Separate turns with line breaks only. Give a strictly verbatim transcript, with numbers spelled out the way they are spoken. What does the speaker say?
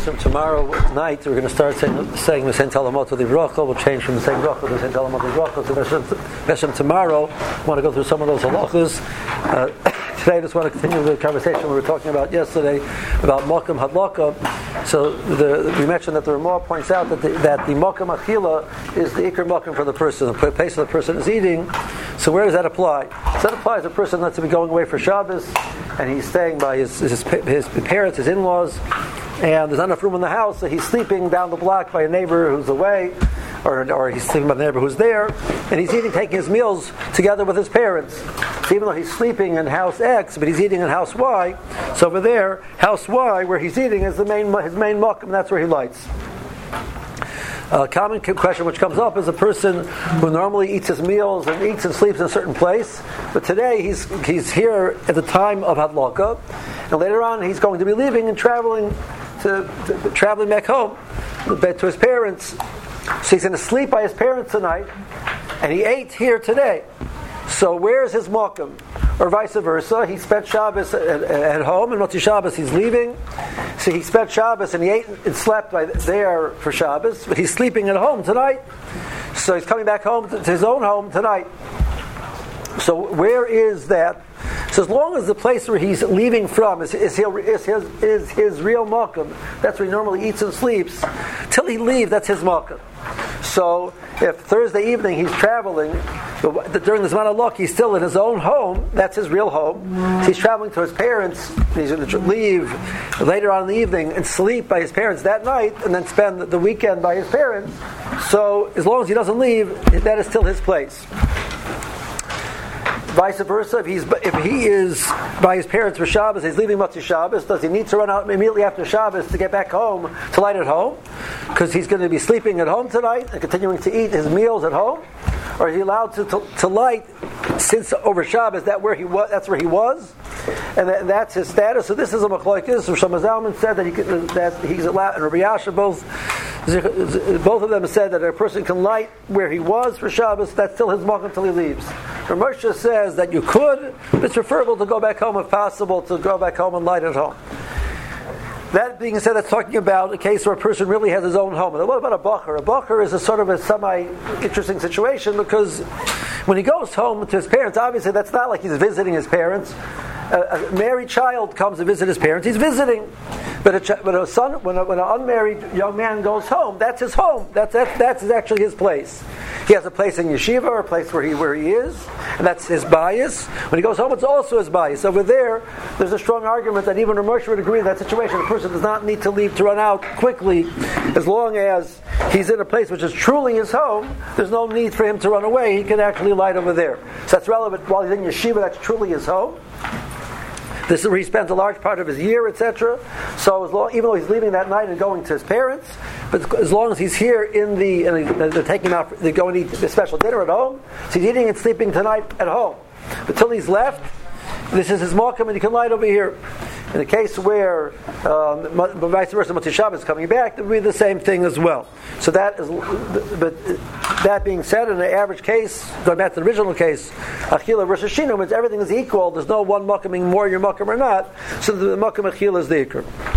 From tomorrow night, we're going to start saying, saying V'sein Talamot Livrocha. We'll change from V'sein Rocha to V'sein Talamot Livrocha to V'sein tomorrow. I want to go through some of those halachas. Uh, today, I just want to continue the conversation we were talking about yesterday about Mokum Hadlaka. So the, we mentioned that the Ramah points out that the, that the Mokum Achila is the Iker Mokum for the person, the place the person is eating. So where does that apply? So that applies to a person that's to be going away for Shabbos, and he's staying by his, his, his parents, his in-laws, and there's not enough room in the house, so he's sleeping down the block by a neighbor who's away, or, or he's sleeping by the neighbor who's there, and he's eating, taking his meals together with his parents. So even though he's sleeping in house X, but he's eating in house Y, so over there, house Y, where he's eating, is the main his main muck, and that's where he lights. A common question which comes up is a person who normally eats his meals and eats and sleeps in a certain place, but today he's he's here at the time of Hadlaka, and later on he's going to be leaving and traveling to, to traveling back home to his parents. So he's going to sleep by his parents tonight, and he ate here today. So where's his makom? Or vice versa, he spent Shabbos at, at home, and Motzi Shabbos he's leaving. So he spent Shabbos and he ate and slept by there for Shabbos, but he's sleeping at home tonight. So he's coming back home to, to his own home tonight. So where is that? So as long as the place where he's leaving from is, is, is, his, is his real makom, that's where he normally eats and sleeps, till he leaves, that's his makom. So if Thursday evening he's traveling, during the Zman HaLok he's still in his own home, that's his real home. So he's traveling to his parents, he's going to leave later on in the evening and sleep by his parents that night, and then spend the weekend by his parents. So as long as he doesn't leave, that is still his place. Vice versa, if he's if he is by his parents for Shabbos, he's leaving Motzi Shabbos, does he need to run out immediately after Shabbos to get back home to light at home? Because he's going to be sleeping at home tonight and continuing to eat his meals at home? Or is he allowed to, to, to light since over Shabbos that where he was, that's where he was? And that, that's his status. So this is a machlokes. So Shlomo Zalman said that, he could, that he's allowed, and Rabbi Yasha both, both of them said that a person can light where he was for Shabbos, that's still his makom until he leaves. Rav Moshe says that you could, but it's preferable to go back home if possible, to go back home and light at home. That being said, that's talking about a case where a person really has his own home. And what about a bacher? A bacher is a sort of a semi-interesting situation, because when he goes home to his parents, obviously that's not like he's visiting his parents. A, a married child comes to visit his parents, he's visiting. But a, ch- but a son, when, a, when an unmarried young man goes home, that's his home. That's, that's that's actually his place. He has a place in yeshiva, or a place where he where he is, and that's his bias. When he goes home, it's also his bias. Over there, there's a strong argument that even Rav Moshe would agree in that situation. The person does not need to leave to run out quickly, as long as he's in a place which is truly his home. There's no need for him to run away. He can actually light over there. So that's relevant. While he's in yeshiva, that's truly his home. This is where he spends a large part of his year, et cetera. So as long, even though he's leaving that night and going to his parents, but as long as he's here in the, and they're taking him out, they're going to eat a special dinner at home, so he's eating and sleeping tonight at home. Until he's left, this is his makom, and he can light over here. In the case where um, vice versa, Motzi Shabbos is coming back, it would be the same thing as well. So that is, but that being said, in the average case, going back to the original case, Achila versus Shinu, means everything is equal. There's no one makom being more your makom or not. So the makom Achila is the ikr.